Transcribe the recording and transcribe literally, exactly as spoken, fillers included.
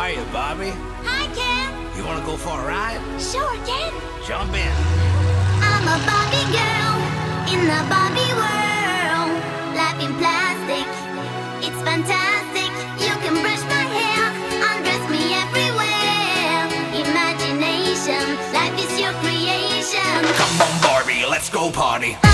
are you, Barbie? Hi, Ken. You wanna go for a ride? Sure, Ken. Jump in. I'm a Barbie girl in the Barbie world. Life in plastic, it's fantastic. You can brush my hair, undress me everywhere. Imagination, life is your creation. Come on, Barbie, let's go party.